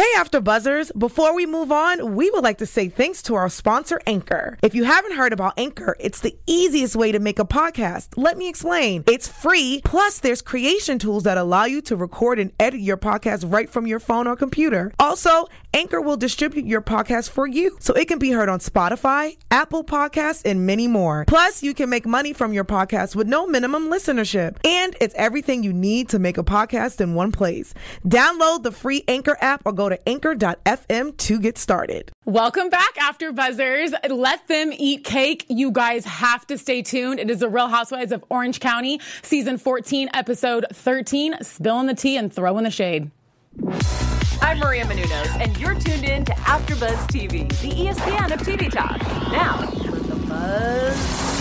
Hey, After Buzzers. Before we move on, we would like to say thanks to our sponsor, Anchor. If you haven't heard about Anchor, it's the easiest way to make a podcast. Let me explain. It's free, plus there's creation tools that allow you to record and edit your podcast right from your phone or computer. Also, Anchor will distribute your podcast for you, so it can be heard on Spotify, Apple Podcasts, and many more. Plus, you can make money from your podcast with no minimum listenership. And it's everything you need to make a podcast in one place. Download the free Anchor app or go to anchor.fm to get started. Welcome back, After Buzzers. Let them eat cake. You guys have to stay tuned. It is The Real Housewives of Orange County, season 14, episode 13, Spilling the Tea and Throwing the Shade. I'm Maria Menounos, and you're tuned in to AfterBuzz TV, the ESPN of TV talk. Now, with the buzz.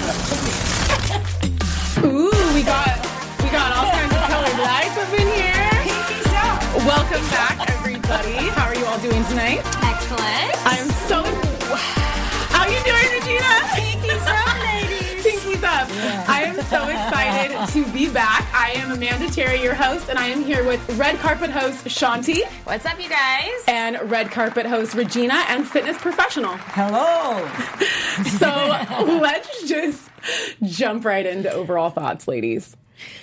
Ooh, we got all kinds of colored lights up in here. Welcome back, everybody. How are you all doing tonight? Excellent. I'm so... How you doing, Regina? Pinkies up, ladies. Pinkies up. Yeah. I am so excited to be back. I am Amanda Terry, your host, and I am here with red carpet host Shanti. What's up, you guys? And red carpet host Regina and fitness professional. Hello. So let's just jump right into overall thoughts, ladies.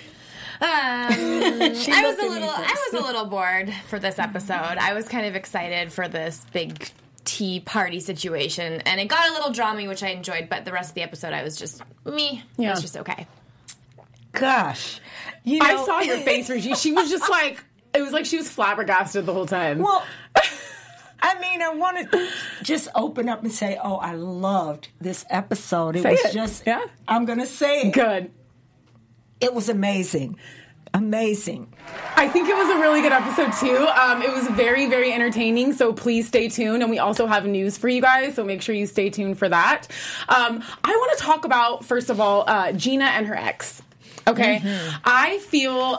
I was a little bored for this episode. I was kind of excited for this big tea party situation, and it got a little drama, which I enjoyed, but the rest of the episode I was just me. Yeah. It was just okay. Gosh. I saw your face, Regina. She was just like, it was like she was flabbergasted the whole time. Well, I mean, I want to just open up and say, I loved this episode. I'm going to say it. Good. It was amazing. Amazing. I think it was a really good episode, too. It was very, very entertaining, so please stay tuned. And we also have news for you guys, so make sure you stay tuned for that. I want to talk about, first of all, Gina and her ex. Okay? Mm-hmm. I feel...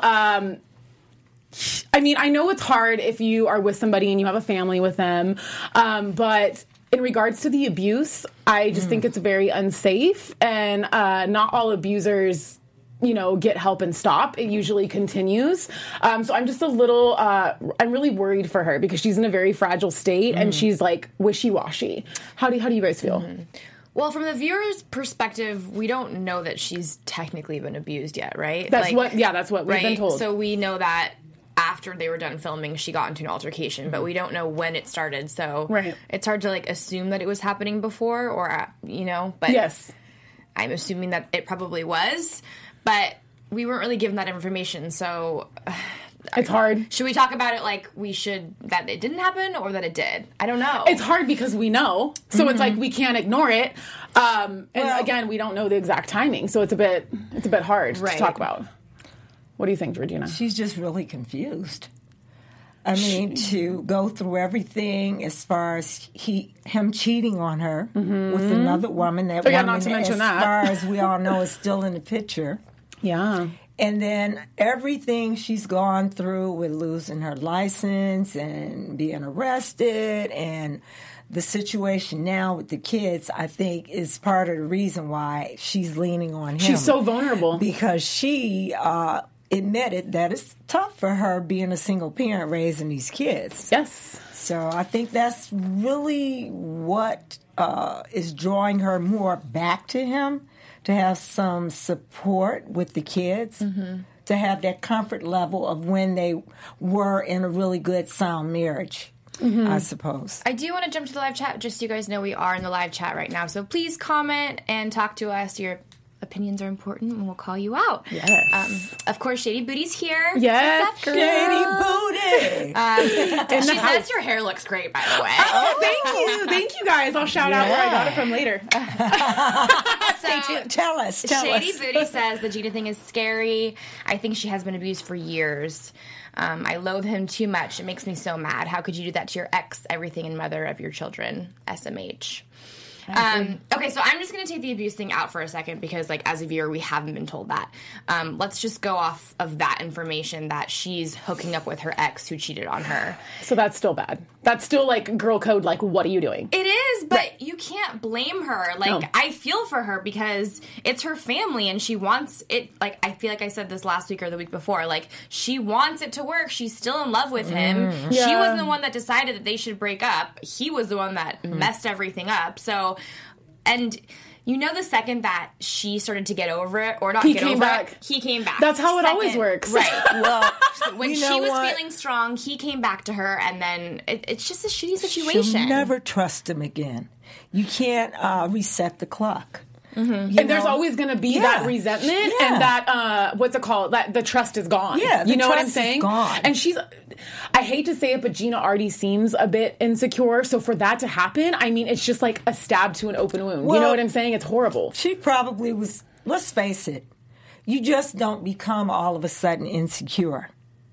I know it's hard if you are with somebody and you have a family with them, but... in regards to the abuse, I just think it's very unsafe, and not all abusers... get help and stop. It usually continues. So I'm just a little, I'm really worried for her because she's in a very fragile state and she's like wishy-washy. How do you guys feel? Mm-hmm. Well, from the viewer's perspective, we don't know that she's technically been abused yet, right? That's what we've been told. So we know that after they were done filming, she got into an altercation, but we don't know when it started. So it's hard to assume that it was happening before or, but yes, I'm assuming that it probably was. But we weren't really given that information, so... it's hard. Should we talk about it that it didn't happen or that it did? I don't know. It's hard because we know, so it's like we can't ignore it. Again, we don't know the exact timing, so it's a bit hard to talk about. What do you think, Regina? She's just really confused. I mean, to go through everything as far as him cheating on her with another woman. That woman, not to mention as far as we all know, is still in the picture. Yeah. And then everything she's gone through with losing her license and being arrested and the situation now with the kids, I think, is part of the reason why she's leaning on him. She's so vulnerable. Because she admitted that it's tough for her being a single parent raising these kids. Yes. So I think that's really what is drawing her more back to him, to have some support with the kids, to have that comfort level of when they were in a really good, sound marriage, I suppose. I do want to jump to the live chat, just so you guys know we are in the live chat right now. So please comment and talk to us. Your opinions are important, and we'll call you out. Yes. Of course, Shady Booty's here. Yes. What's up, girl? Shady Booty! She says your hair looks great, by the way. Oh, thank you. Thank you, guys. I'll shout out where I got it from later. So, tell us. Shady Booty says the Gina thing is scary. I think she has been abused for years. I loathe him too much. It makes me so mad. How could you do that to your ex, everything, and mother of your children? SMH. Okay, so I'm just going to take the abuse thing out for a second because, like, as a viewer, we haven't been told that. Let's just go off of that information that she's hooking up with her ex who cheated on her. So that's still bad. That's still, like, girl code, like, what are you doing? It is, but you can't blame her. Like, No. I feel for her because it's her family and she wants it. Like, I feel like I said this last week or the week before. Like, she wants it to work. She's still in love with him. She Yeah. wasn't the one that decided that they should break up. He was the one that messed everything up. So, and you know, the second that she started to get over it, or not He get came over back. it, he came back. That's how it always works. Right. Well, When you she know was what? feeling strong, he came back to her, and then it's just a shitty situation. She'll never trust him again. You can't reset the clock. And there's always going to be that resentment Yeah. and that, what's it called? That the trust is gone. Yeah, the you know what I'm trust is saying? gone. And I hate to say it, but Gina already seems a bit insecure. So for that to happen, I mean, it's just like a stab to an open wound. You know Well, what I'm saying? It's horrible. She probably was, let's face it, you just don't become all of a sudden insecure.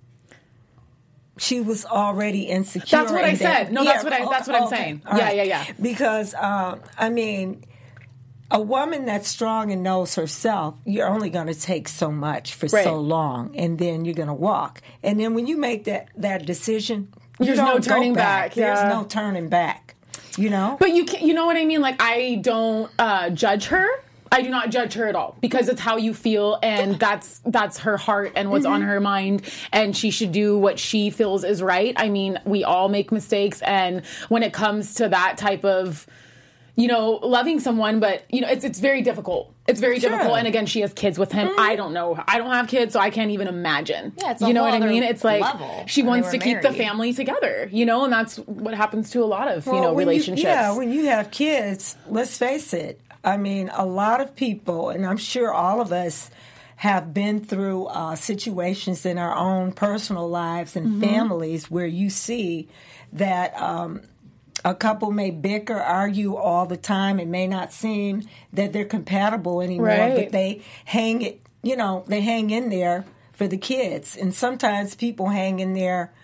She was already insecure. That's what I and then- said. No, that's what I'm saying. All right. Yeah. Because, I mean, a woman that's strong and knows herself, you're only going to take so much for Right. so long, and then you're going to walk. And then when you make that decision, you There's no don't go turning back, There's yeah. no turning back. You know? But you know what I mean? Like, I don't judge her. I do not judge her at all because it's how you feel, and that's her heart and what's on her mind, and she should do what she feels is right. I mean, we all make mistakes, and when it comes to that type of, you know, loving someone, but you know, it's very difficult. It's very difficult. And again, she has kids with him. I don't know. I don't have kids, so I can't even imagine. Yeah, it's a you know whole what I other mean? It's like level she when they wants were to keep the married. family together, you know, and that's what happens to a lot of Well, when relationships. when you have kids, let's face it. I mean, a lot of people, and I'm sure all of us have been through situations in our own personal lives and families where you see that a couple may bicker, argue all the time. It may not seem that they're compatible anymore, Right. but they hang it, you know, they hang in there for the kids. And sometimes people hang in there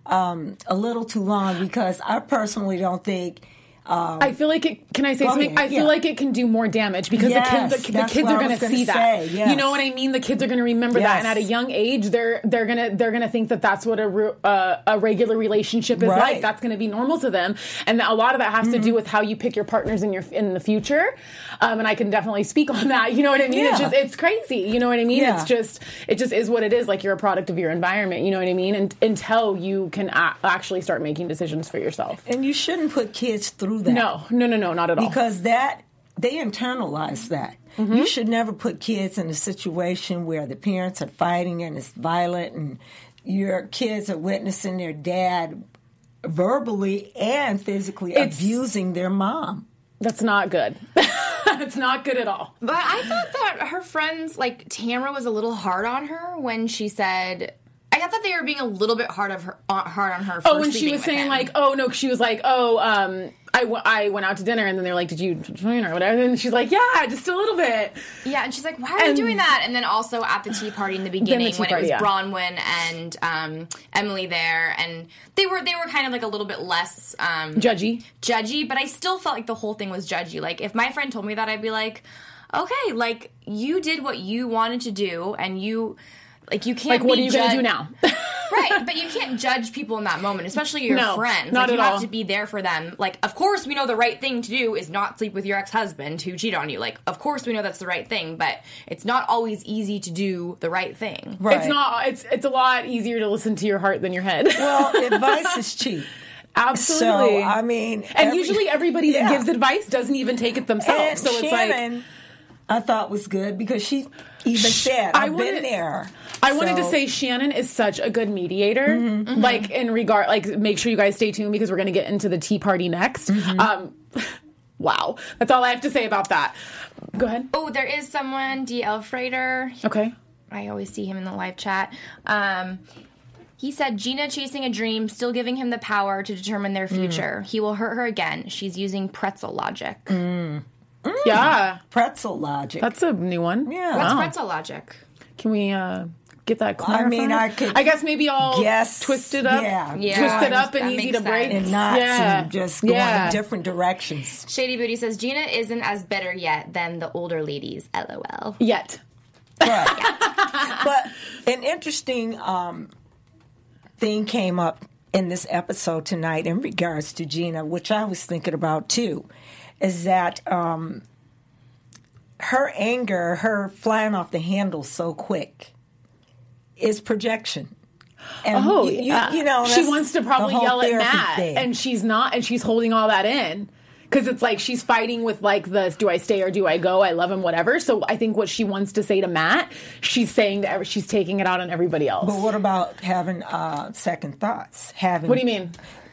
a little too long because I personally don't think. I feel like it. Can I say Go something? ahead, I feel yeah. like it can do more damage because Yes, the kids that's are what I going was to gonna see that. say, yes. You know what I mean? The kids are going to remember that, Yes. and at a young age, they're gonna think that that's what a regular relationship is Right. like. That's going to be normal to them, and a lot of that has to do with how you pick your partners in the future. And I can definitely speak on that. You know what I mean? Yeah. It's crazy. You know what I mean? Yeah. It just is what it is. Like, you're a product of your environment. You know what I mean? And until you can actually start making decisions for yourself. And you shouldn't put kids through that. No, not at all. Because they internalize that. You should never put kids in a situation where the parents are fighting and it's violent and your kids are witnessing their dad verbally and physically abusing their mom. That's not good. It's not good at all. But I thought that her friends, like Tamara, was a little hard on her when she said. I thought they were being a little bit hard on her. For Oh, when she sleeping was with saying him. like, oh no, she was like, I went out to dinner, and then they're like, did you join or whatever? And she's like, yeah, just a little bit. Yeah, and she's like, why are you doing that? And then also at the tea party in the beginning tea when party, it was yeah. Bronwyn and Emily there, and they were kind of like a little bit less Judgy. but I still felt like the whole thing was judgy. Like, if my friend told me that, I'd be like, okay, like, you did what you wanted to do, and you can't Like, what be are you going to do judged- now? Right, but you can't judge people in that moment, especially your No, friends. not Like, you at have all. to be there for them. Like, of course we know the right thing to do is not sleep with your ex-husband who cheated on you. Like, of course we know that's the right thing, but it's not always easy to do the right thing. Right. It's not. It's a lot easier to listen to your heart than your head. Well, advice is cheap. Absolutely. So, I mean... and usually everybody that Yeah. gives advice doesn't even take it themselves. And So it's Shannon, I thought was good because she even said, I've been there. I wanted to So- say Shannon is such a good mediator. Like, in regard, like, make sure you guys stay tuned because we're going to get into the tea party next. Wow. That's all I have to say about that. Go ahead. Oh, there is someone, D. Elfrader. Okay. I always see him in the live chat. He said, Gina chasing a dream, still giving him the power to determine their future. He will hurt her again. She's using pretzel logic. Yeah. Pretzel logic. That's a new one. Yeah. What's Wow. pretzel logic? Can we get that clarified? I mean, I guess maybe I'll guess, twist it up. Yeah. Twist it up and That easy makes to break. sense. And knots and just going Yeah. in different directions. Shady Booty says Gina isn't as bitter yet than the older ladies. LOL. Yet. But an interesting thing came up in this episode tonight in regards to Gina, which I was thinking about too, is that her anger, her flying off the handle so quick, is projection. And you know, she that's wants to probably the whole yell at therapy Matt, thing. and she's not, and she's holding all that in. Because it's like she's fighting with like the do I stay or do I go? I love him, whatever. So I think what she wants to say to Matt, she's saying to she's taking it out on everybody else. But what about having second thoughts? Having What do you mean?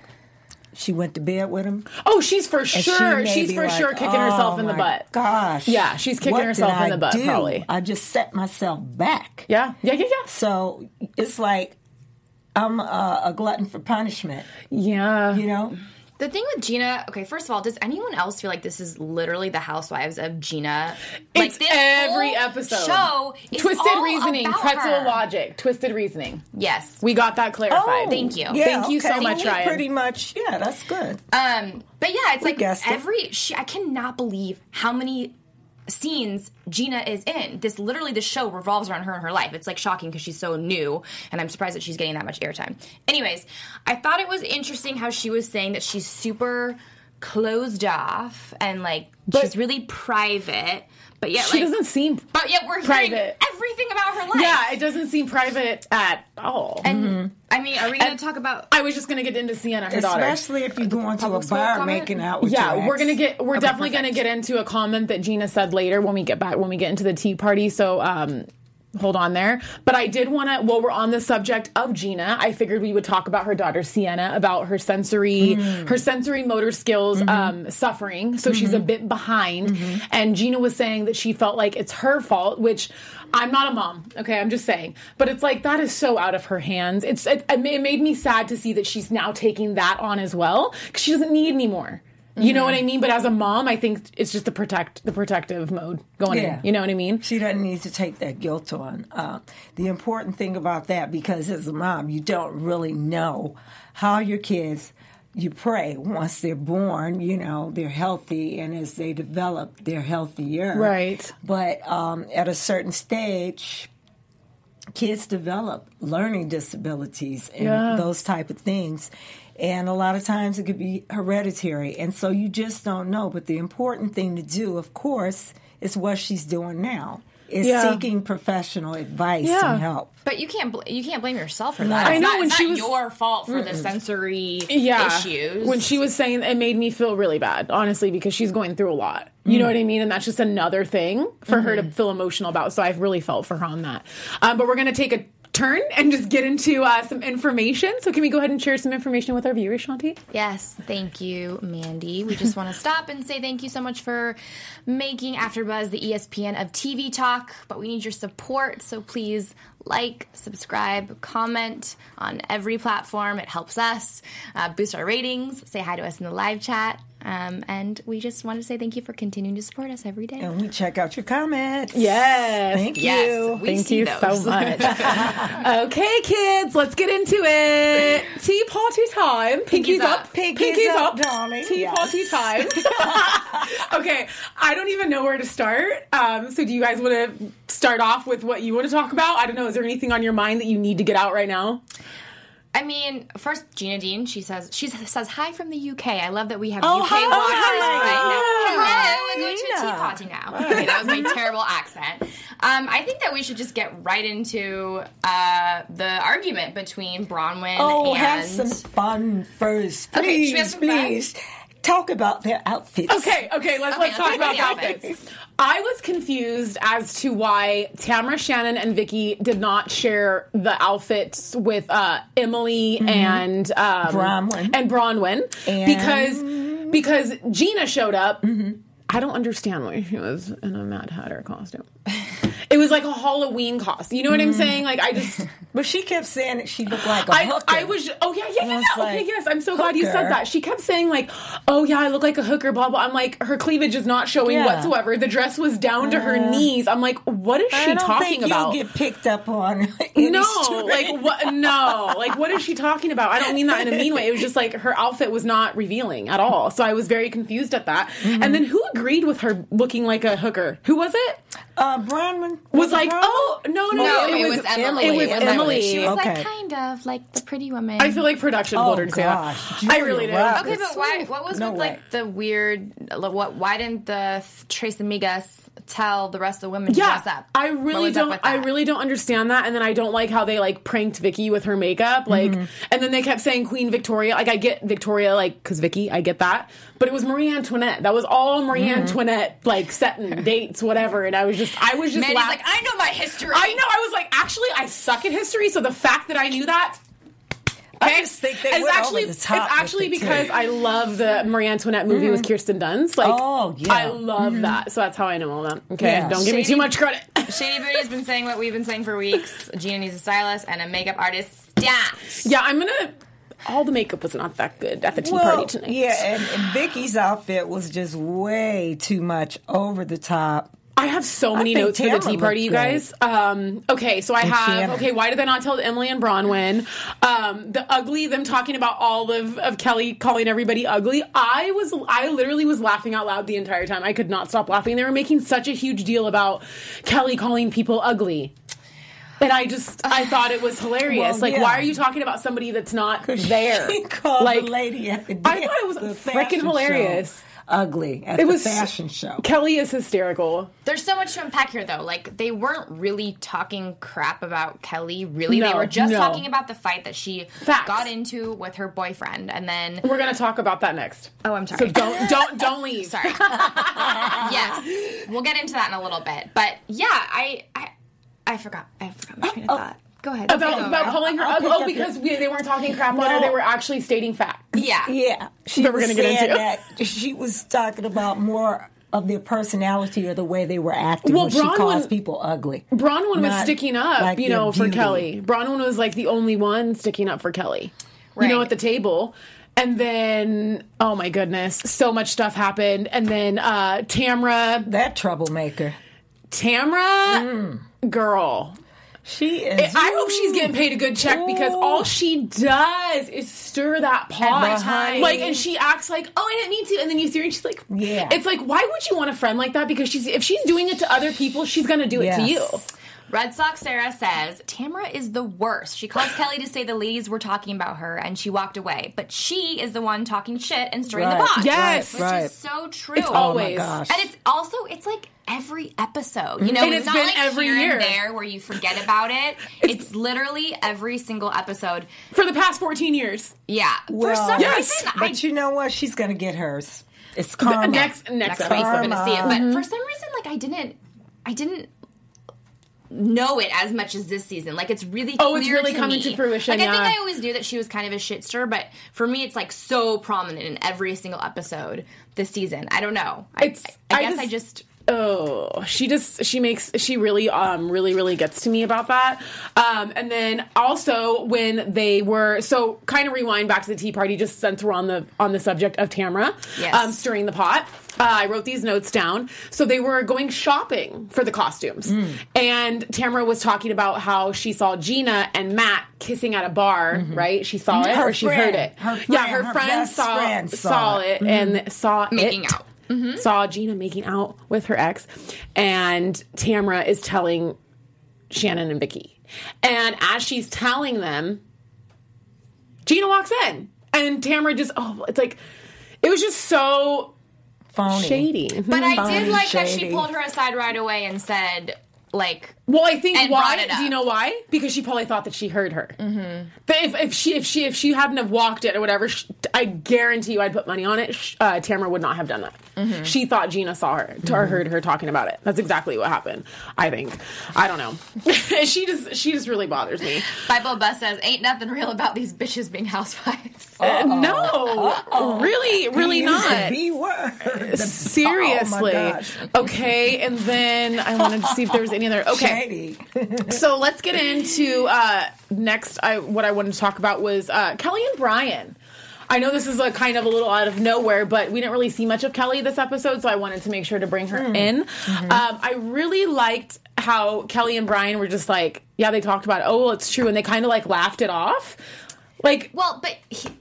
She went to bed with him. Oh, she's for And she sure. may She's be for like, sure kicking herself in the my butt. Gosh. Yeah, she's kicking what herself did in the butt, I do? probably. I just set myself back. Yeah. So it's like I'm a glutton for punishment. Yeah. You know? The thing with Gina, okay, first of all, does anyone else feel like this is literally the Housewives of Gina? Like It's this every whole episode. Show is Twisted all reasoning, about pretzel her. logic, twisted reasoning. Yes. We got that clarified. Thank you. Yeah, Thank you so okay. much, We Ryan. Pretty much, yeah, that's good. But yeah, it's like guessed it. I cannot believe how many scenes Gina is in. The show revolves around her and her life. It's like shocking because she's so new, and I'm surprised that she's getting that much airtime. Anyways, I thought it was interesting how she was saying that she's super closed off and like she's really private, but yet She doesn't seem But yet we're private. hearing everything about her life. Yeah, it doesn't seem private at all. And I mean, are we going to talk about? I was just going to get into Sienna, her daughter. Especially if you go into a Public school bar comment? making out with your Yeah, ex. we're definitely gonna get into a comment that Gina said later when we get into the tea party. So hold on there. But I did want to, while we're on the subject of Gina, I figured we would talk about her daughter Sienna, about her sensory motor skills suffering. So she's a bit behind. And Gina was saying that she felt like it's her fault, which I'm not a mom, okay, I'm just saying. But it's like, that is so out of her hands. It made me sad to see that she's now taking that on as well, because she doesn't need any more. You know what I mean? But as a mom, I think it's just the protective mode going in. You know what I mean? She doesn't need to take that guilt on. The important thing about that, because as a mom, you don't really know how your kids, you pray once they're born, you know, they're healthy, and as they develop, they're healthier. Right. But at a certain stage, kids develop learning disabilities and those type of things. And a lot of times it could be hereditary. And so you just don't know. But the important thing to do, of course, is what she's doing now. Is seeking professional advice and help. But you can't blame yourself for that. I know, It's when not she was- your fault for the sensory issues. When she was saying, it made me feel really bad, honestly, because she's going through a lot. You know what I mean? And that's just another thing for her to feel emotional about. So I've really felt for her on that. But we're going to take a turn and just get into some information. So can we go ahead and share some information with our viewers, Shanti? Yes, thank you, Mandy. We just want to stop and say thank you so much for making AfterBuzz the ESPN of TV talk. But we need your support, so please like, subscribe, comment on every platform. It helps us boost our ratings. Say hi to us in the live chat. And we just want to say thank you for continuing to support us every day. And we check out your comments. Yes. Thank you. Yes, we Thank see you those. so much. Okay, kids, let's get into it. Tea party time. Pinkies up. Pinkies up, darling. Tea Yes. party time. Okay, I don't even know where to start. So do you guys want to start off with what you want to talk about? I don't know. Is there anything on your mind that you need to get out right now? I mean, first, Gina Dean, she says hi from the UK. I love that we have Oh, UK hi. watchers right now. Hi. Hello, we're going to a tea party now. Okay, that was my terrible accent. I think that we should just get right into the argument between Bronwyn and... have some fun first. Okay, Please, should we have some fun? please. Talk about their outfits. Okay, let's talk about the outfits. I was confused as to why Tamara, Shannon, and Vicky did not share the outfits with Emily and Bronwyn. Because Gina showed up. I don't understand why she was in a Mad Hatter costume. It was like a Halloween costume. You know what I'm saying? Like, I just... But she kept saying that she looked like a hooker. I was... Oh, yeah. Like, Okay, yes. I'm so glad you said that. She kept saying, like, oh, yeah, I look like a hooker, blah, blah. I'm like, her cleavage is not showing whatsoever. The dress was down to her knees. I'm like, what is she talking about? You'll get picked up on. No, like, what? No. Like, what is she talking about? I don't mean that in a mean way. It was just like her outfit was not revealing at all. So I was very confused at that. And then who agreed with her looking like a hooker? Who was it? Bronwyn was like, Bronwyn? oh, no, it was Emily. It was Emily. She was like kind of like the pretty woman. I feel like production told her to say that. I really do. Okay, but why? What was with like the weird? Why didn't the Tres Amigas tell the rest of the women to dress up? I really don't understand that. And then I don't like how they like pranked Vicky with her makeup. Like, and then they kept saying Queen Victoria. Like, I get Victoria, like, because Vicky, I get that. But it was Marie Antoinette. That was all Marie Antoinette, like, setting dates, whatever. And I was just Mandy's like, I know my history. I know. I was like, actually, I suck at history. So the fact that I knew that. I just think they went over the top. It's actually because I love the Marie Antoinette movie with Kirsten Dunst. Like, I love that. So that's how I know all that. Okay, don't give me too much credit. Shady Booty has been saying what we've been saying for weeks. Gina needs a stylist and a makeup artist. Stat. Yeah, I'm gonna. All the makeup was not that good at the tea party tonight. Yeah, and Vicky's outfit was just way too much over the top. I have so many notes for the tea party, you guys. Okay, so I have... Okay, why did they not tell Emily and Bronwyn? The ugly, them talking about all of Kelly calling everybody ugly. I literally was laughing out loud the entire time. I could not stop laughing. They were making such a huge deal about Kelly calling people ugly. And I thought it was hilarious. Why are you talking about somebody that's not there? She called the lady at the I thought it was freaking hilarious. Ugly at the fashion show. Kelly is hysterical. There's so much to unpack here, though. Like, they weren't really talking crap about Kelly, really. They were just talking about the fight that she got into with her boyfriend, and then... We're going to talk about that next. Oh, I'm sorry. So don't leave. Sorry. Yes. We'll get into that in a little bit. But, yeah, I forgot my train of thought. Go ahead. About calling her ugly. Oh, because they weren't talking crap on her. They were actually stating facts. Yeah. Yeah. That we're going to get into. That she was talking about more of their personality or the way they were acting when she calls people ugly. Bronwyn was sticking up, like, for Kelly. Bronwyn was like the only one sticking up for Kelly. Right. At the table. And then, oh my goodness, so much stuff happened. And then Tamra. That troublemaker. Tamra, girl. She is. I hope she's getting paid a good check because all she does is stir that pot. Like, and she acts like, oh, I didn't mean to. And then you see her and she's like, yeah. It's like, why would you want a friend like that? Because if she's doing it to other people, she's going to do it to you. Red Sox Sarah says, Tamra is the worst. She calls Kelly to say the ladies were talking about her and she walked away. But she is the one talking shit and stirring the pot. Yes. Which is so true. It's always. Oh my gosh. And it's like every episode. And it's not like every year and there where you forget about it. It's literally every single episode. For the past 14 years. Yeah. Well, for some reason. But you know what? She's going to get hers. It's karma. Next episode, we're going to see it. But for some reason, like, I didn't know it as much as this season. Like, it's really clear it's really to coming me. To fruition. Like, I think I always knew that she was kind of a shit stir, but for me, it's like so prominent in every single episode this season. I don't know. I guess Oh, she really, really gets to me about that. And then also when they were, so kind of rewind back to the tea party, just since we're on the subject of Tamra, stirring the pot. I wrote these notes down. So they were going shopping for the costumes. And Tamra was talking about how she saw Gina and Matt kissing at a bar, right? She saw it or she heard it. Her friend saw it and saw making it. out. Saw Gina making out with her ex, and Tamra is telling Shannon and Vicky. And as she's telling them, Gina walks in, and Tamra just, it's like, it was just so phony. Shady. But I did like that she pulled her aside right away and said, like, Well, I think And why? brought it up. Do you know why? Because she probably thought that she heard her. Mm-hmm. But if she hadn't have walked it or whatever, I guarantee you, I'd put money on it. Tamara would not have done that. Mm-hmm. She thought Gina saw her or heard her talking about it. That's exactly what happened. I think. I don't know. she just really bothers me. Bible Bus says, "Ain't nothing real about these bitches being housewives." No, really He used not. the B word. Seriously. Oh my gosh. Okay, and then I wanted to see if there was any other. Okay. Shady. So let's get into next. What I wanted to talk about was Kelly and Brian. I know this is kind of a little out of nowhere, but we didn't really see much of Kelly this episode, so I wanted to make sure to bring her in. Mm-hmm. I really liked how Kelly and Brian were just like, yeah, they talked about it. Oh, well, it's true, and they kind of like laughed it off. Like, Well, but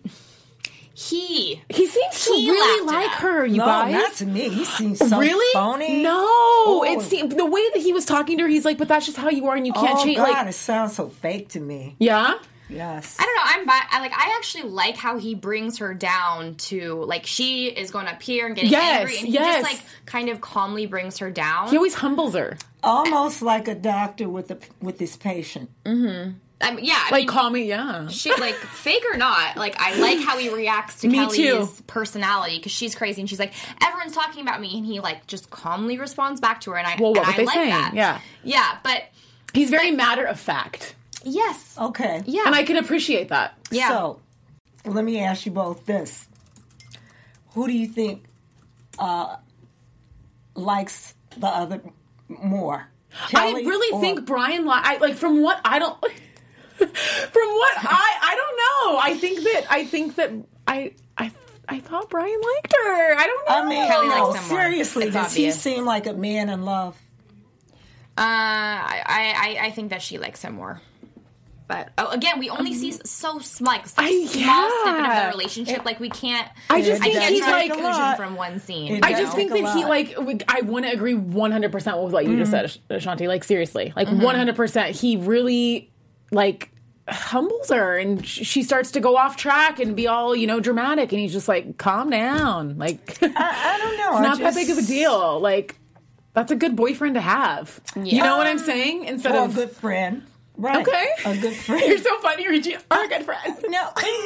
he seems to really laughed it like up. her. You No, guys, not to me. He seems so really phony. No, Oh. it seemed the way that he was talking to her. He's like, but that's just how you are, and you can't Oh change. God, Like, it sounds so fake to me. yeah. Yes. I don't know. I actually like how he brings her down to, like, she is going up here and getting Yes, angry, and he yes. just like kind of calmly brings her down. He always humbles her. Almost like a doctor with his patient. I mean, I Like, mean, call me, yeah. she, like, fake or not, like, I like how he reacts to Me Kelly's too. personality, because she's crazy, and she's like, everyone's talking about me, and he, like, just calmly responds back to her, and I, Well, what and were I they like saying? that. Yeah. Yeah, but, He's very matter of fact. yes. Okay. Yeah. And I can appreciate that. Yeah. So, let me ask you both this: who do you think likes the other more? Kelly I really or- think Brian, like, from what I don't, from what I don't know. I think that I thought Brian liked her. I don't know. I mean, Kelly no, likes him more. seriously, It's does he obvious. seem like a man in love? I think that she likes him more. But again, we only see so small snippet of yeah. the relationship. Like, we can't. I just think can't he's draw a like, conclusion from one scene. It I just think take a that he lot. I want to agree 100% with what you just said, Ashanti. Like, seriously, like 100%. He really like humbles her, and she starts to go off track and be all dramatic, and he's just like, calm down. Like, I don't know. it's not that big of a deal. Like, that's a good boyfriend to have. You know what I'm saying? Instead Or a of good friend, right? okay, A good friend. You're so funny, Reggie. Our good friend. No,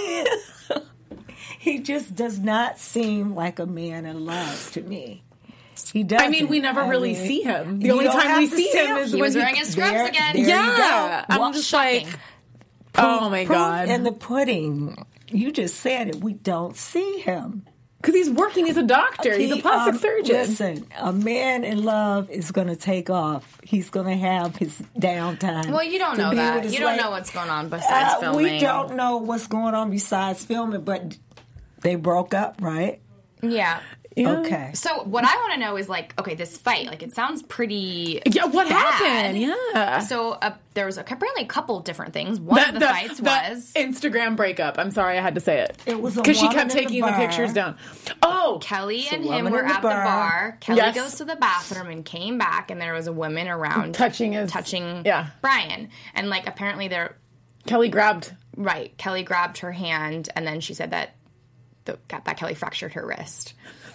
he just does not seem like a man in love to me. He does. I mean, we never really see him. The you only don't time we have to see him is He when was wearing his scrubs there- again. there you yeah, go. I'm just like, oh my Proof god, in the pudding. You just said it. We don't see him. because he's working. He's a doctor. He's a plastic surgeon. Listen, a man in love is going to take off. He's going to have his downtime. Well, you don't to know be that. with his You don't lady. know what's going on besides filming. We don't know what's going on besides filming, but they broke up, right? Yeah. Yeah. Okay. So what I want to know is, like, okay, this fight, like, it sounds pretty. Yeah, what bad. happened? Yeah. So there was apparently a couple different things. One of the fights was Instagram breakup. I'm sorry, I had to say it. It was a because she woman kept in the taking the bar. pictures down. Oh, Kelly and woman him were in the at the bar. bar. Kelly Yes. goes to the bathroom and came back, and there was a woman around touching yeah. Brian, and, like, apparently they're Kelly grabbed. right. Kelly grabbed her hand, and then she said that that Kelly fractured her wrist.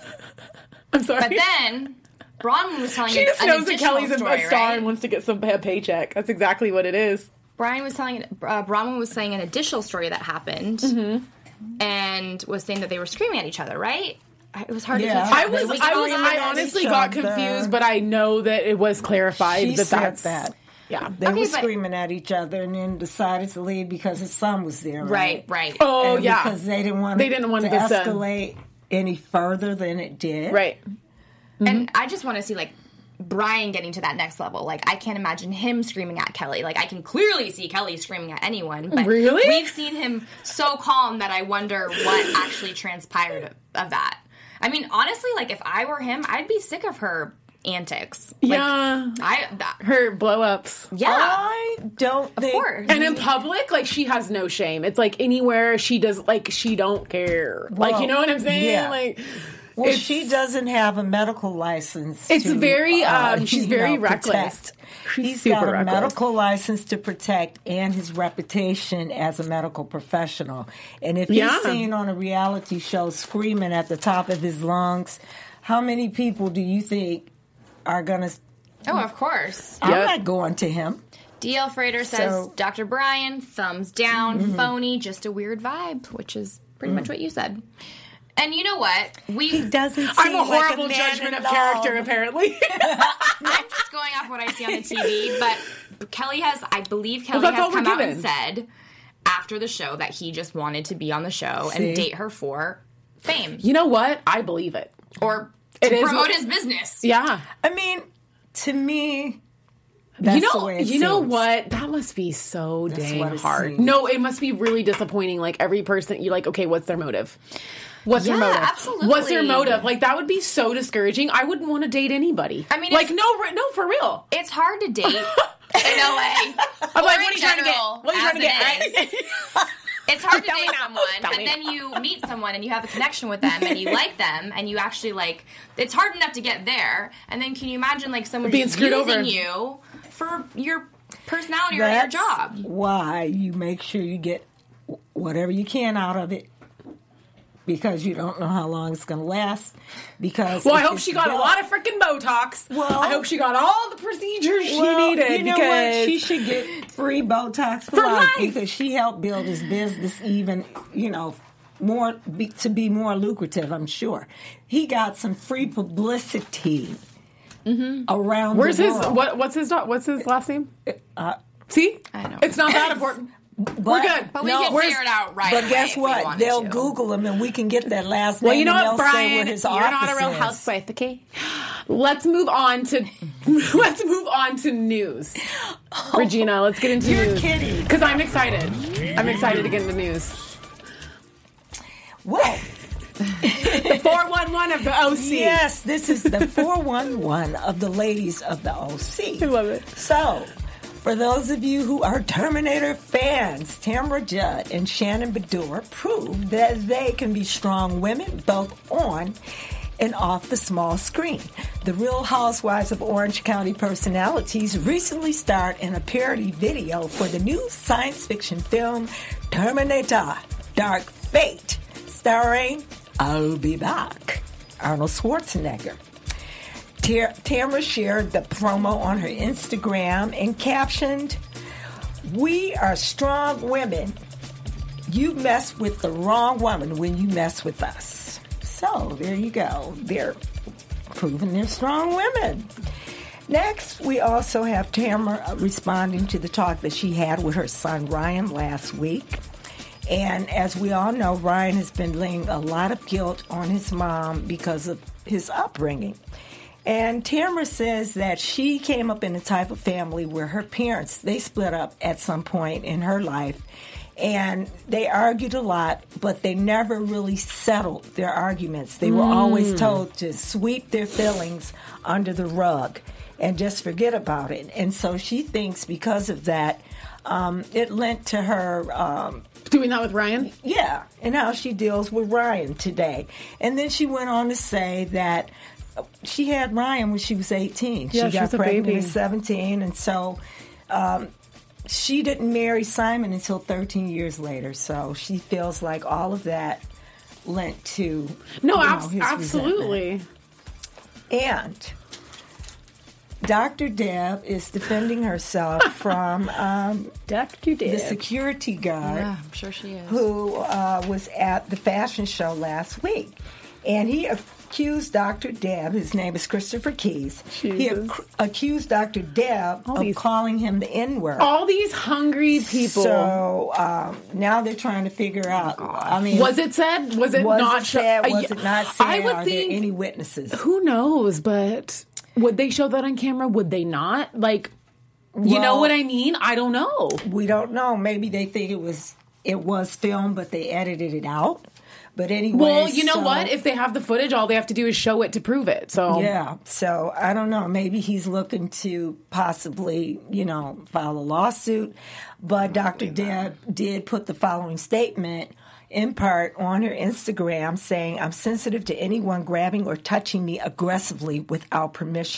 I'm sorry. But then Bronwyn was telling she just an knows that additional Kelly's story, a star right? and wants to get a paycheck. That's exactly what it is. Bronwyn was saying an additional story that happened, Mm-hmm. and was saying that they were screaming at each other, right? It was hard to keep Yeah. track. I honestly got confused, but I know that it was clarified She that said that's that. Yeah. They Okay, were but- screaming at each other and then decided to leave because his son was there, right? Right. Oh And yeah. Because they didn't want to to escalate any further than it did. Right. And I just want to see, like, Brian getting to that next level. Like, I can't imagine him screaming at Kelly. Like, I can clearly see Kelly screaming at anyone. But Really? we've seen him so calm that I wonder what actually transpired of that. I mean, honestly, like, if I were him, I'd be sick of her antics. Like, Yeah. that, Her blow ups. yeah. I don't think. Of course. And in public, like, she has no shame. It's like anywhere she does, like, she don't care. Like, you know what I'm saying? yeah. Like, Well, it's- she doesn't have a medical license. It's to, very, she's very protect. reckless. She's He's super got a reckless. medical license to protect and his reputation as a medical professional. And if Yeah. he's seen on a reality show screaming at the top of his lungs, how many people do you think are going to Oh, of course. I'm not going to him. D.L. Frater says, Dr. Brian, thumbs down, phony, just a weird vibe, which is pretty much what you said. And you know what? He doesn't seem I'm a like horrible man judgment in of character, apparently. I'm just going off what I see on the TV, but I believe Kelly that's has all we're come out given. and said after the show that he just wanted to be on the show and date her for fame. You know what? I believe it. Or It to is promote what- his business. Yeah. I mean, to me, that's the way it you know seems. what? That must be so dang what it hard. seems. No, it must be really disappointing. Like every person, you're like, okay, what's their motive? What's their Yeah, motive? absolutely. What's their motive? Like that would be so discouraging. I wouldn't want to date anybody. I mean, like it's- no, for real. It's hard to date in LA. I'm or like, in what are you trying to get? general, What are you trying to as get? it is. It's hard to Tell me date now. someone, Tell me and then you meet someone, and you have a connection with them, and you like them, and you actually like. It's hard enough to get there, and then can you imagine like someone Being just screwed using over. you for your personality or your That's job? why you make sure you get whatever you can out of it, because you don't know how long it's going to last. Because Well, I if hope it's she got a built- lot of freaking Botox. Well- I hope she got all the procedures she Well, needed. you know because what? She should get free Botox for For life life. because she helped build his business even, to be more lucrative, I'm sure. He got some free publicity around Where's the his world. what's his last name? See, I know. it's not that important. We're good. But we can where's- figure it out right But away guess if we what? wanted They'll to. Google him and we can get that last Well, name you know and what, they'll say Brian? where his You're office not a real is. housewife, okay? Let's move on to news. Regina, let's get into You're news. kidding. Because I'm excited. I'm excited to get into news. Well, 411 of the OC. yes, this is the 411 of the ladies of the OC. I love it. So, for those of you who are Terminator fans, Tamra Judd and Shannon Bedour proved that they can be strong women both on and off the small screen. The Real Housewives of Orange County personalities recently starred in a parody video for the new science fiction film Terminator Dark Fate, starring I'll Be Back, Arnold Schwarzenegger. Tamra shared the promo on her Instagram and captioned, "We are strong women. You mess with the wrong woman when you mess with us." So there you go. They're proving they're strong women. Next, we also have Tamra responding to the talk that she had with her son Ryan last week. And as we all know, Ryan has been laying a lot of guilt on his mom because of his upbringing. And Tamra says that she came up in a type of family where her parents, they split up at some point in her life. And they argued a lot, but they never really settled their arguments. They were always told to sweep their feelings under the rug and just forget about it. And so she thinks because of that, it lent to her Doing that with Ryan? yeah, and how she deals with Ryan today. And then she went on to say that she had Ryan when she was 18. Yeah, she she got was a pregnant baby. at 17, and so she didn't marry Simon until 13 years later. So she feels like all of that lent to No, his resentment. absolutely. And Dr. Deb is defending herself from Dr. the security guard. Yeah, I'm sure she is. Who was at the fashion show last week. And he accused Dr. Deb, his name is Christopher Keys, he Jesus. accused Dr. Deb All of these- calling him the N-word. All these hungry people. So now they're trying to figure out. I mean, Was it said? Was it was not it said? sho- Was it not said? I would Are think. there any witnesses? Who knows? But would they show that on camera? Would they not? Like, you know Well- what I mean? I don't know. We don't know. Maybe they think it was filmed, but they edited it out. But anyway, Well, you know so- what? If they have the footage, all they have to do is show it to prove it. So Yeah, so I don't know. Maybe he's looking to possibly, file a lawsuit. But Dr. Deb did put the following statement in part on her Instagram saying, "I'm sensitive to anyone grabbing or touching me aggressively without permission."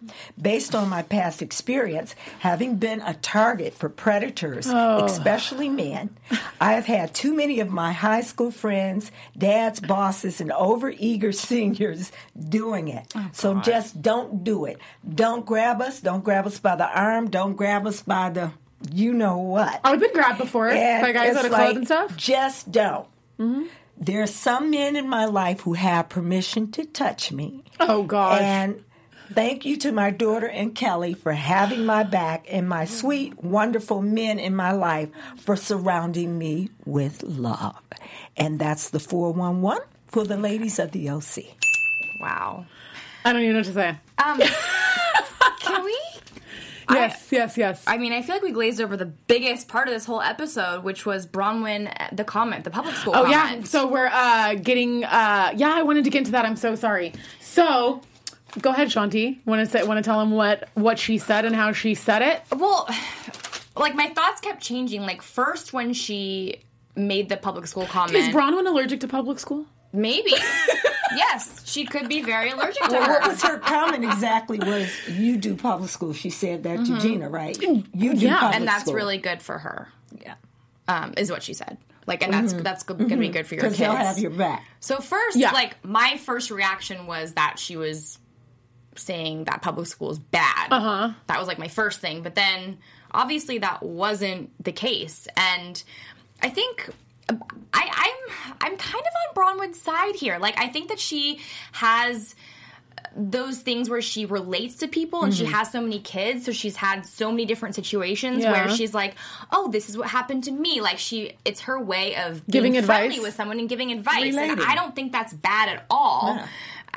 Based on my past experience, having been a target for predators, especially men, I have had too many of my high school friends, dads, bosses, and overeager seniors doing it. So just don't do it. Don't grab us. Don't grab us by the arm. Don't grab us by the you know what. I've been grabbed before by guys out of clothes and stuff. Just don't. Mm-hmm. There are some men in my life who have permission to touch me. Oh, gosh. And thank you to my daughter and Kelly for having my back and my sweet, wonderful men in my life for surrounding me with love. And that's the 411 for the ladies of the OC. Wow. I don't even know what to say. Can we? Yes. I mean, I feel like we glazed over the biggest part of this whole episode, which was Bronwyn, the public school comment. Yeah. So we're getting. I wanted to get into that. I'm so sorry. So, go ahead, Shanti. Want to tell him what she said and how she said it? Well, like my thoughts kept changing. Like first when she made the public school comment, is Bronwyn allergic to public school? Maybe. Yes, she could be very allergic to her. What was her comment exactly was, you do public school. She said that to Gina, right? You do public and that's school. really good for her. Yeah. Is what she said. Like, and that's going to be good for your kids. Because they'll have your back. So first, like, my first reaction was that she was saying that public school is bad. Uh-huh. That was, like, my first thing. But then, obviously, that wasn't the case. And I think I'm kind of on Bronwyn's side here. Like, I think that she has those things where she relates to people and she has so many kids, so she's had so many different situations where she's like, oh, this is what happened to me. Like, it's her way of giving being advice friendly with someone and giving advice. Relating. And I don't think that's bad at all. Yeah.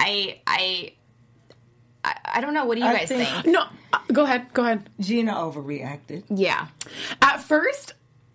I don't know. What do you guys think? No, go ahead. Gina overreacted. Yeah. At first,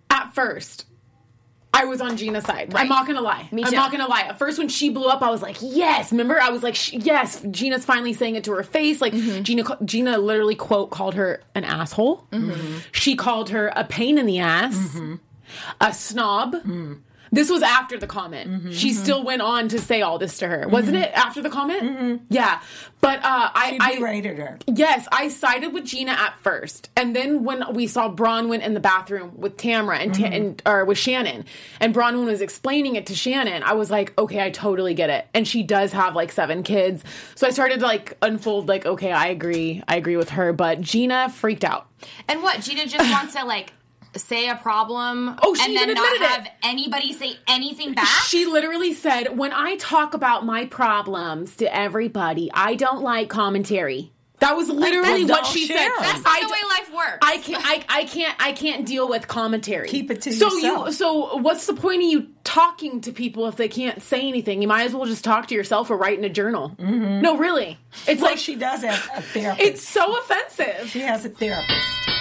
I was on Gina's side. Right. I'm not going to lie. Me too. I'm not going to lie. At first, when she blew up, I was like, yes. Remember? I was like, yes. Gina's finally saying it to her face. Like, Gina literally, quote, called her an asshole. Mm-hmm. She called her a pain in the ass, a snob. This was after the comment. She still went on to say all this to her. Wasn't it after the comment? Yeah. But She berated her. Yes, I sided with Gina at first. And then when we saw Bronwyn in the bathroom with Tamra or with Shannon, and Bronwyn was explaining it to Shannon, I was like, okay, I totally get it. And she does have like 7 kids. So I started to like unfold like, okay, I agree with her. But Gina freaked out. And what? Gina just wants to like say a problem she and then even not admitted have anybody say anything back? She literally said, when I talk about my problems to everybody, I don't like commentary. That was literally what she said. That's not the way life works. I can't deal with commentary. Keep it to yourself. So what's the point of you talking to people if they can't say anything? You might as well just talk to yourself or write in a journal. No, really. It's like she does have a therapist. It's so offensive. She has a therapist.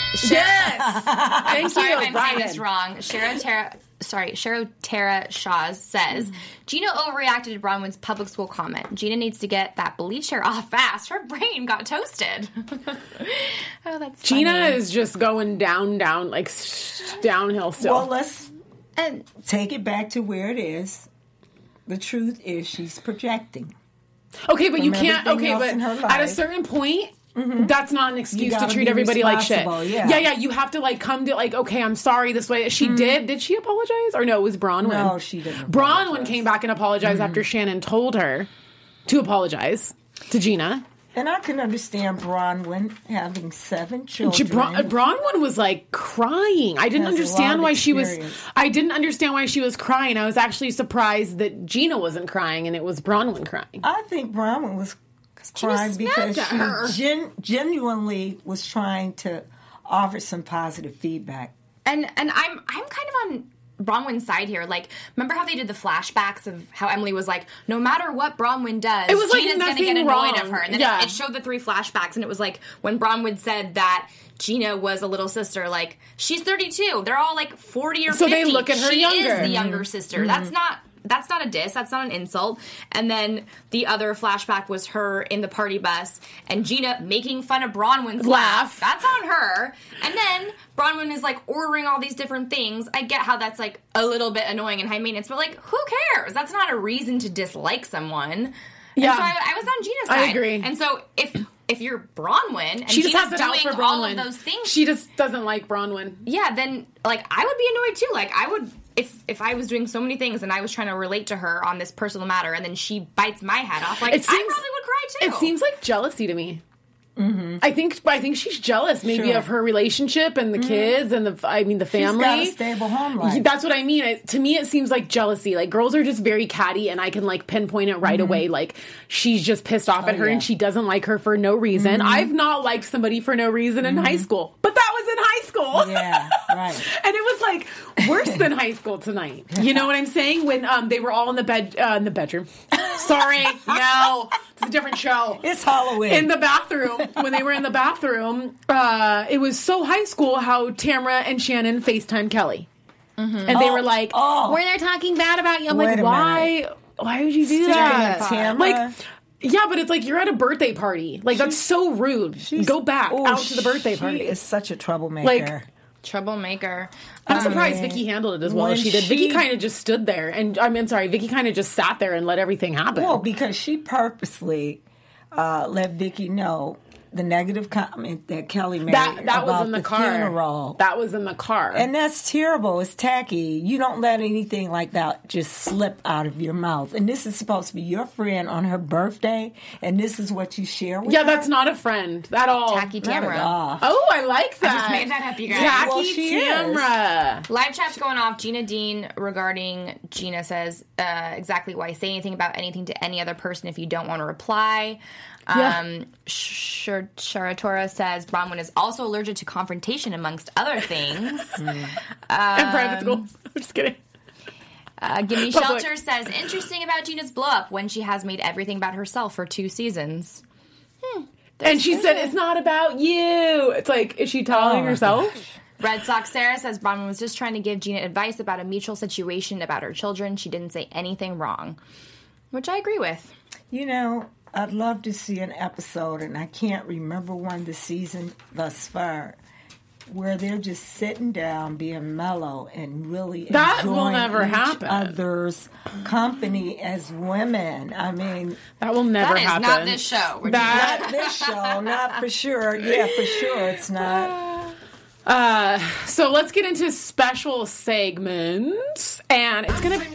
Yes. Thank sorry you. if I'm saying this wrong. Cheryl Tara Shaws says, Gina overreacted to Bronwyn's public school comment. Gina needs to get that bleach hair off fast. Her brain got toasted. Oh, that's Gina funny. is just going down, like downhill still. Well, let's take it back to where it is. The truth is she's projecting. Okay, but you From can't. everything Okay, else in her but at a life. certain point, that's not an excuse to gotta treat be everybody like shit. responsible, yeah. You have to like come to like, okay, I'm sorry. This way, she did. Did she apologize or no? It was Bronwyn. No, she didn't. Bronwyn came back and apologized after Shannon told her to apologize to Gina. And I can understand Bronwyn having 7 children. Bronwyn was like crying. I didn't Has a understand lot why of she was. experience. I didn't understand why she was crying. I was actually surprised that Gina wasn't crying and it was Bronwyn crying. I think Bronwyn was crying because snapped at her. she genuinely was trying to offer some positive feedback. And I'm kind of on Bronwyn's side here. Like, remember how they did the flashbacks of how Emily was like, no matter what Bronwyn does, It was like Gina's going to nothing get annoyed wrong. of her. And then Yeah. it showed the 3 flashbacks, and it was like when Bronwyn said that Gina was a little sister, like, she's 32. They're all like 40 or 50. So they look at her she younger. is the younger sister. That's not a diss. That's not an insult. And then the other flashback was her in the party bus and Gina making fun of Bronwyn's laugh. That's on her. And then Bronwyn is like ordering all these different things. I get how that's like a little bit annoying and high maintenance, but like, who cares? That's not a reason to dislike someone. Yeah. And so I was on Gina's side. I agree. And so if if you're Bronwyn and She just has Gina's it out for doing all of Bronwyn. those things, She just doesn't like Bronwyn. yeah, then like I would be annoyed too. Like I would if I was doing so many things and I was trying to relate to her on this personal matter, and then she bites my head off. Like I probably would cry too. It seems like jealousy to me. Mm-hmm. I think she's jealous maybe of her relationship and the kids and the family. She's got a stable home life. That's what I mean. To me, it seems like jealousy. Like girls are just very catty, and I can like pinpoint it right away. Like she's just pissed off at her, and she doesn't like her for no reason. I've not liked somebody for no reason in high school, but that was in high school. Yeah, right. And it was like worse than high school tonight. You know what I'm saying? When they were all in the bedroom. Sorry, no, it's a different show. It's Halloween. In the bathroom, when they were in the bathroom, it was so high school how Tamra and Shannon FaceTime Kelly. Mm-hmm. And they were like, were they talking bad about you? I'm like, why would you do that? Tamra. Like, yeah, but it's like you're at a birthday party. Like, that's so rude. Go back out to the birthday party. She is such a troublemaker. Like, troublemaker. I'm surprised Vicky handled it as well as she did. Vicky kind of just stood there, and Vicky kind of just sat there and let everything happen. Well, because she purposely let Vicky know the negative comment that Kelly made that about was in the car. Funeral. That was in the car, and that's terrible. It's tacky. You don't let anything like that just slip out of your mouth. And this is supposed to be your friend on her birthday, and this is what you share with her? that's not a friend at all. Tacky Tamra. Oh, I like that. I just made that up, you guys. Tacky she Tamra. Live chat's going off. Gina Dean regarding Gina says exactly why say anything about anything to any other person if you don't want to reply. Sharatora says Bronwyn is also allergic to confrontation amongst other things. And private schools. I'm just kidding. Gimme Shelter says interesting about Gina's blow up when she has made everything about herself for 2 seasons. And she said it's not about you. It's like, is she telling herself? Red Sox Sarah says Bronwyn was just trying to give Gina advice about a mutual situation about her children. She didn't say anything wrong, which I agree with. You know, I'd love to see an episode, and I can't remember one this season thus far, where they're just sitting down, being mellow, and really that enjoying will never each happen. other's company as women. I mean, that will never happen. That is not this show. Not this show, not for sure. Yeah, for sure, it's not. So let's get into special segments, and it's gonna.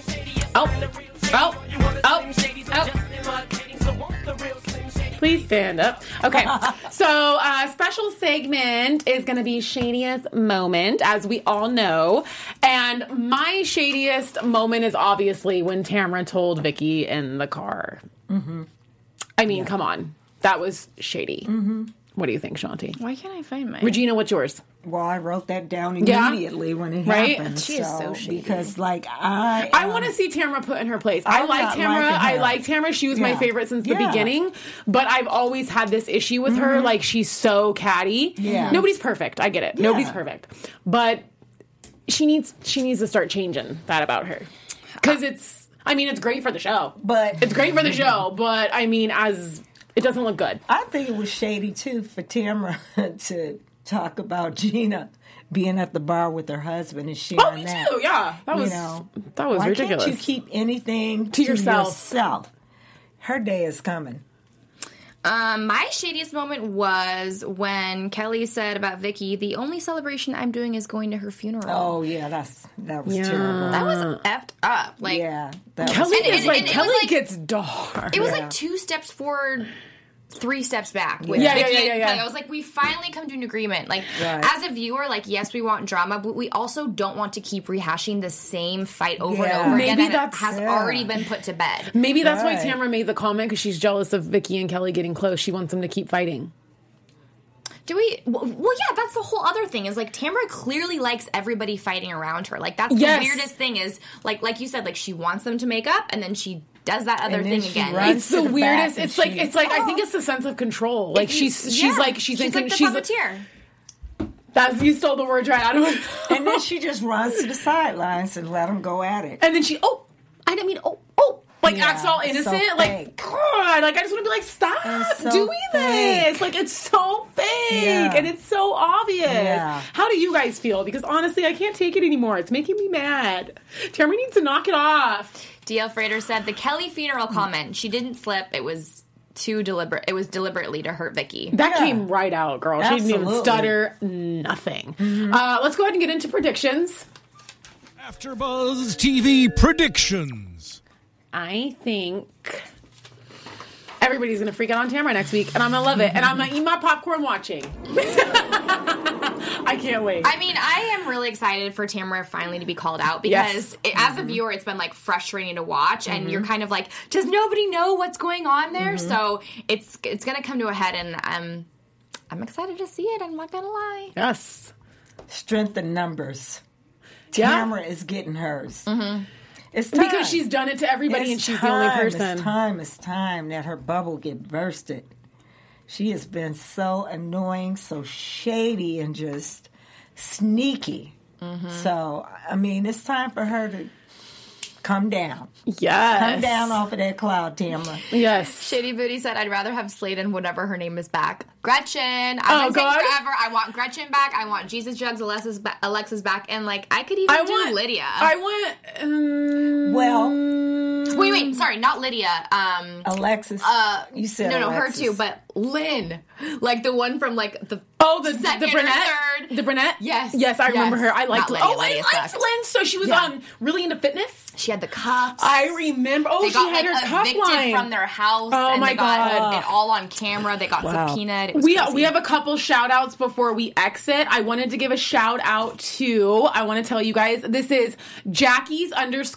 Please stand up. Okay, so special segment is going to be Shadiest Moment, as we all know. And my shadiest moment is obviously when Tamra told Vicky in the car. Mm-hmm. I mean, come on. That was shady. Mm-hmm. What do you think, Shanti? Why can't I find mine? Regina, what's yours? Well, I wrote that down immediately when it happened. She is so shady. Because, like, I want to see Tamra put in her place. I like Tamra. She was my favorite since the beginning. But I've always had this issue with her. Like, she's so catty. Yeah. Nobody's perfect. I get it. Yeah. Nobody's perfect. But she needs to start changing that about her. Because it's great for the show. It's great for the show. But, I mean, it doesn't look good. I think it was shady, too, for Tamra to talk about Gina being at the bar with her husband and sharing that. Oh, me too, yeah. That was ridiculous. Why can't you keep anything to yourself? Her day is coming. My shadiest moment was when Kelly said about Vicky, the only celebration I'm doing is going to her funeral. Oh, yeah, that was terrible. That was effed up. Like, yeah. Kelly gets dark. It was like 2 steps forward, 3 steps back. With Yeah. I was like, we finally come to an agreement. Like, as a viewer, like, yes, we want drama, but we also don't want to keep rehashing the same fight over and over again that has already been put to bed. Maybe that's why Tamra made the comment, because she's jealous of Vicky and Kelly getting close. She wants them to keep fighting. Do we? Well, yeah, that's the whole other thing is, like, Tamra clearly likes everybody fighting around her. Like, that's the weirdest thing is, like you said, like, she wants them to make up, and then she does that other thing again. It's the weirdest. It's like I think it's the sense of control. Like she's like the puppeteer. You stole the words right out of it. And then she just runs to the sidelines and let them go at it. And then acts all innocent. So like, God, like I just want to be like, stop doing this. Like it's so fake and it's so obvious. Yeah. How do you guys feel? Because honestly, I can't take it anymore. It's making me mad. Tamra needs to knock it off. DL Frater said the Kelly funeral comment. She didn't slip. It was too deliberate. It was deliberately to hurt Vicky. That came right out, girl. She didn't even stutter, nothing. Let's go ahead and get into predictions. AfterBuzz TV predictions. I think everybody's going to freak out on Tamara next week, and I'm going to love it. And I'm going to eat my popcorn watching. I can't wait. I mean, I am really excited for Tamara finally to be called out because as a viewer, it's been like frustrating to watch, and you're kind of like, does nobody know what's going on there? So it's going to come to a head, and I'm excited to see it. I'm not going to lie. Yes. Strength in numbers. Tamara is getting hers. It's time. Because she's done it to everybody, and she's the only person. It's time that her bubble get bursted. She has been so annoying, so shady, and just sneaky. So, I mean, it's time for her to come down. Yes. Come down off of that cloud, Tamara. Yes. Shady Booty said, I'd rather have Slade and whatever her name is back. Gretchen. I've been saying forever, I want Gretchen back. I want Jesus Jugs, Alexis back. And, like, I could even do Lydia. I want... Wait. Sorry, not Lydia. Alexis. You said No, Alexis. her too, but Lynn. Like, the one from, like, the... the second brunette? or third. The brunette? Yes. Yes, I remember her. I liked Lynn. Lydia. I Lydia liked sucked. Lynn. So she was really into fitness? She had the cuffs. I remember. Oh, they she got, had her cuff evicted line. from their house. Oh, and my they got God. it all on camera. They got subpoenaed. It was We crazy. have a couple shout outs before we exit. I wanted to give a shout out to, I want to tell you guys, this is Jackie's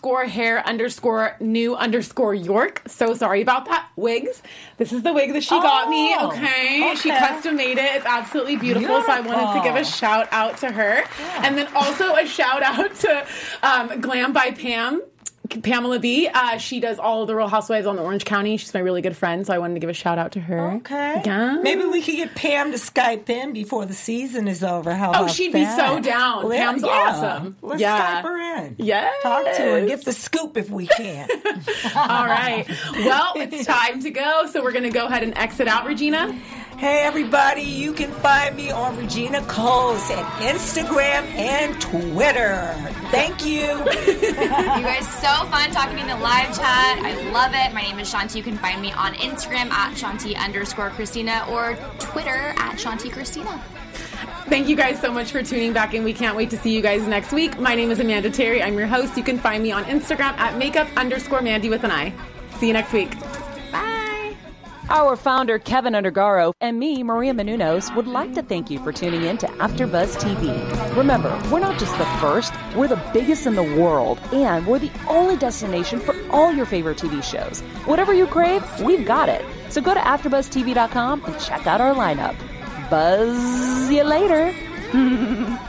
_hair_new_York. So sorry about that. Wigs. This is the wig that she got me. Okay. She custom made it. It's absolutely beautiful. So I wanted to give a shout out to her. Yeah. And then also a shout out to Glam by Pamela B. She does all of the Real Housewives on the Orange County. She's my really good friend, so I wanted to give a shout out to her. Okay. Yeah. Maybe we could get Pam to Skype in before the season is over. How about she'd be so down. Pam's awesome. Let's Skype her in. Yes. Talk to her. Get the scoop if we can. All right. Well, it's time to go, so we're going to go ahead and exit out, Regina. Hey, everybody, you can find me on Regina Coles at Instagram and Twitter. Thank you. You guys, so fun talking in the live chat. I love it. My name is Shanti. You can find me on Instagram at Shanti_Christina or Twitter at Shanti Christina. Thank you guys so much for tuning back in. We can't wait to see you guys next week. My name is Amanda Terry. I'm your host. You can find me on Instagram at makeup_Mandy with an I. See you next week. Bye. Our founder, Kevin Undergaro, and me, Maria Menounos, would like to thank you for tuning in to AfterBuzz TV. Remember, we're not just the first, we're the biggest in the world, and we're the only destination for all your favorite TV shows. Whatever you crave, we've got it. So go to AfterBuzzTV.com and check out our lineup. Buzz you later.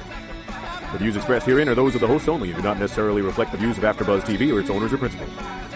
The views expressed herein are those of the hosts only and do not necessarily reflect the views of AfterBuzz TV or its owners or principals.